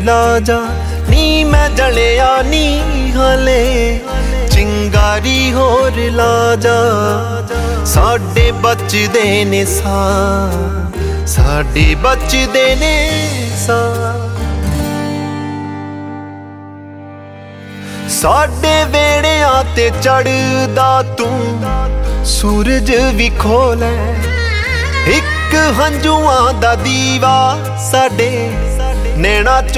ਲਾ ਜਾ ਨੀ ਮੈਂ ਜਲਿਆ ਨੀ ਹਲੇ ਚਿੰਗਾਰੀ ਹੋਰ ਲਾ ਜਾ ਸਾਡੇ ਬਚਦੇ ਨੇ ਸਾਹ ਸਾਡੇ ਬਚਦੇ ਨੇ ਸਾਹ ਸਾਡੇ ਵੇੜਿਆਂ ਤੇ ਚੜਦਾ ਤੂੰ ਸੂਰਜ ਵੀ ਖੋਲੇ ਇੱਕ ਹੰਝੂਆਂ ਦਾ ਦੀਵਾ ਸਾਡੇ ਨੈਣਾ